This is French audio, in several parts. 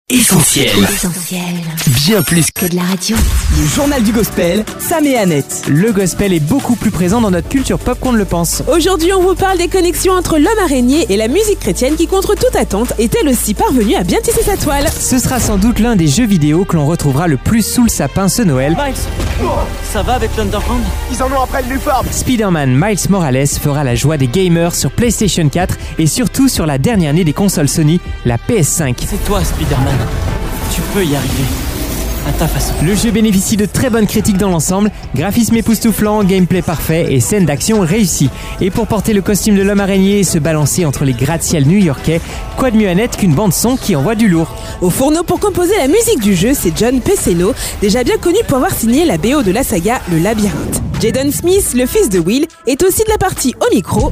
Essentiel. Bien plus que de la radio. Le journal du gospel, Sam et Annette. Le gospel est beaucoup plus présent dans notre culture pop qu'on ne le pense. Aujourd'hui, on vous parle des connexions entre l'homme araignée et la musique chrétienne qui, contre toute attente, est-elle aussi parvenue à bien tisser sa toile. Ce sera sans doute l'un des jeux vidéo que l'on retrouvera le plus sous le sapin ce Noël. Miles, ça va avec l'Underground? Ils en ont après le Lufarm. Spider-Man Miles Morales fera la joie des gamers sur PlayStation 4 et surtout sur la dernière née des consoles Sony, la PS5. C'est toi, Spider-Man. Tu peux y arriver. À ta façon. Le jeu bénéficie de très bonnes critiques dans l'ensemble, graphisme époustouflant, gameplay parfait et scènes d'action réussies. Et pour porter le costume de l'homme araignée et se balancer entre les gratte-ciel new-yorkais, quoi de mieux à net qu'une bande-son qui envoie du lourd. Au fourneau pour composer la musique du jeu, c'est John Pesceno, déjà bien connu pour avoir signé la BO de la saga Le Labyrinthe. Jaden Smith, le fils de Will, est aussi de la partie au micro.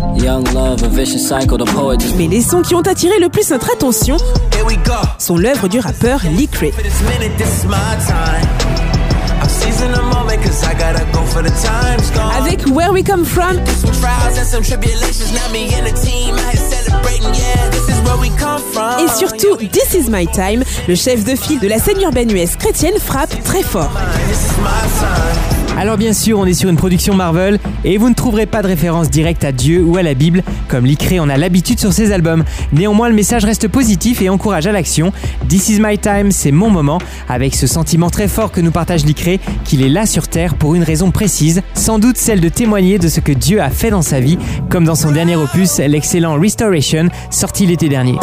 Mais les sons qui ont attiré le plus notre attention sont l'œuvre du rappeur Lee Cray. Avec Where We Come From et surtout This Is My Time, le chef de file de la scène urbaine US chrétienne frappe très fort. Alors bien sûr, on est sur une production Marvel et vous ne trouverez pas de référence directe à Dieu ou à la Bible, comme Lee Cray en a l'habitude sur ses albums. Néanmoins, le message reste positif et encourage à l'action. This Is My Time, c'est mon moment, avec ce sentiment très fort que nous partage Lee Cray, qu'il est là sur Terre pour une raison précise, sans doute celle de témoigner de ce que Dieu a fait dans sa vie, comme dans son dernier opus, l'excellent Restoration, sorti l'été dernier.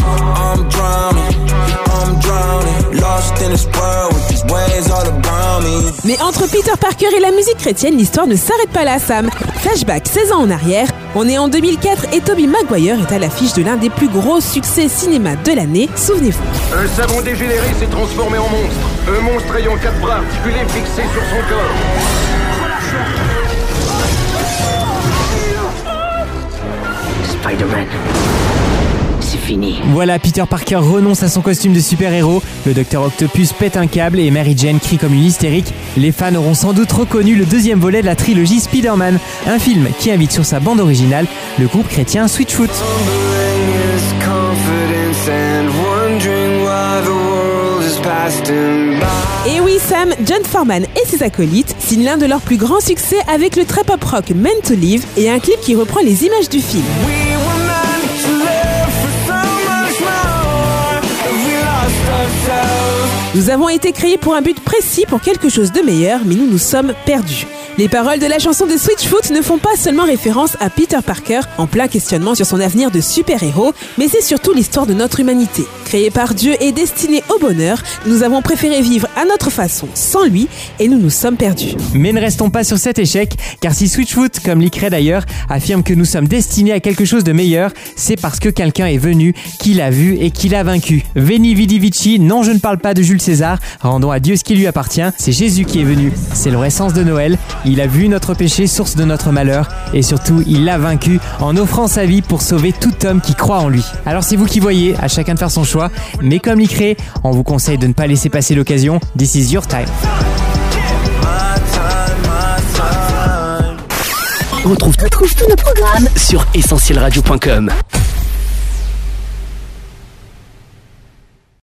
Mais entre Peter Parker et la musique chrétienne, l'histoire ne s'arrête pas là, Sam. Flashback 16 ans en arrière, on est en 2004 et Tobey Maguire est à l'affiche de l'un des plus gros succès cinéma de l'année, souvenez-vous. Un savon dégénéré s'est transformé en monstre. Un monstre ayant 4 bras articulés fixés sur son corps. Spider-Man. C'est fini. Voilà, Peter Parker renonce à son costume de super-héros, le Dr Octopus pète un câble et Mary Jane crie comme une hystérique. Les fans auront sans doute reconnu le deuxième volet de la trilogie Spider-Man, un film qui invite sur sa bande originale le groupe chrétien Switchfoot. Et oui, Sam, John Foreman et ses acolytes signent l'un de leurs plus grands succès avec le très pop rock Meant to Live et un clip qui reprend les images du film. Nous avons été créés pour un but précis, pour quelque chose de meilleur, mais nous nous sommes perdus. Les paroles de la chanson de Switchfoot ne font pas seulement référence à Peter Parker en plein questionnement sur son avenir de super-héros, mais c'est surtout l'histoire de notre humanité. Créée par Dieu et destinée au bonheur, nous avons préféré vivre à notre façon, sans lui, et nous nous sommes perdus. Mais ne restons pas sur cet échec, car si Switchfoot, comme Lee Cray d'ailleurs, affirme que nous sommes destinés à quelque chose de meilleur, c'est parce que quelqu'un est venu, qui l'a vu et qui l'a vaincu. Veni Vidi Vici, non je ne parle pas de Jules César, rendons à Dieu ce qui lui appartient, c'est Jésus qui est venu. C'est le vrai sens de Noël. Il a vu notre péché, source de notre malheur, et surtout, il l'a vaincu en offrant sa vie pour sauver tout homme qui croit en lui. Alors c'est vous qui voyez, à chacun de faire son choix, mais comme Lee Cray, on vous conseille de ne pas laisser passer l'occasion. This is your time. On retrouve tous nos programmes sur essentielradio.com.